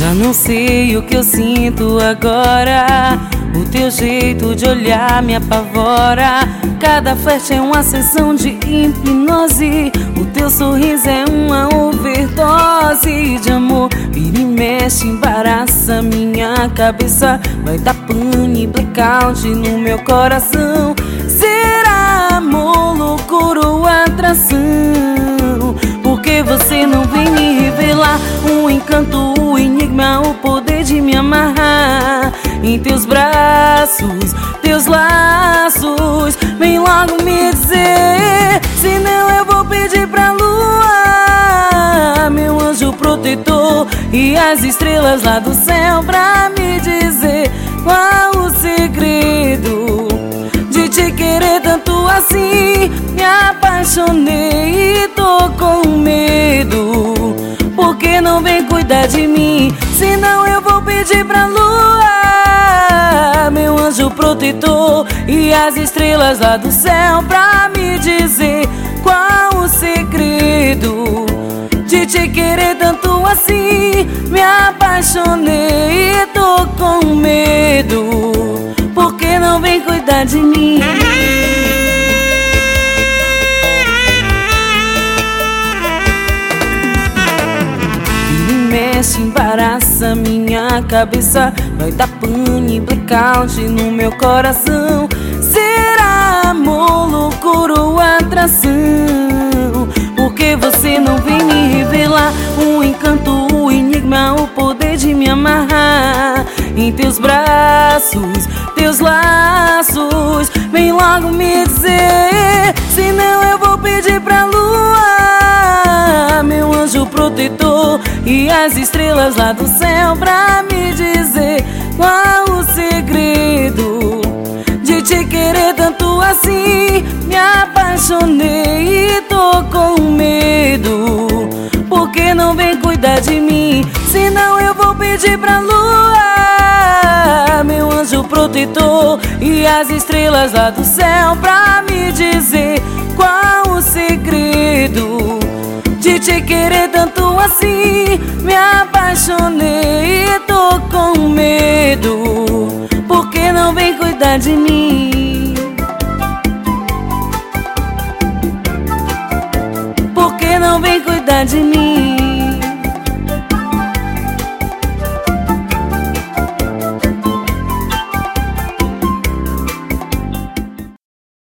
Já não sei o que eu sinto agora. O teu jeito de olhar me apavora. Cada flash é uma sessão de hipnose. O teu sorriso é uma overdose de amor. Vira e mexe, embaraça minha cabeça. Vai dar pane, blackout no meu coração. Será amor, loucura ou atração? Porque você não vem me revelar um encanto, um enigma, o poder de me amarrar em teus braços, teus laços. Vem logo me dizer, senão eu vou pedir pra lua, meu anjo protetor, e as estrelas lá do céu pra me dizer qual o segredo de te querer tanto assim. Me apaixonei e tô com medo. Por que não vem cuidar de mim? Senão eu vou pedir pra lua, meu anjo protetor, e as estrelas lá do céu pra me dizer qual o segredo de te querer tanto assim. Me apaixonei e tô com medo. Por que não vem cuidar de mim? Mexe, embaraça minha cabeça. Vai dar pane, blackout no meu coração. Será amor, loucura ou atração? Porque você não vem me revelar um encanto, um enigma, o poder de me amarrar em teus braços, teus laços. Vem logo me dizer, senão eu vou pedir pra lua, meu anjo protetor, e as estrelas lá do céu pra me dizer qual o segredo de te querer tanto assim. Me apaixonei e tô com medo. Por que não vem cuidar de mim? Senão eu vou pedir pra lua, meu anjo protetor, e as estrelas lá do céu pra me dizer qual o segredo de te querer tanto assim. Me apaixonei e tô com medo. Por que não vem cuidar de mim? Por que não vem cuidar de mim?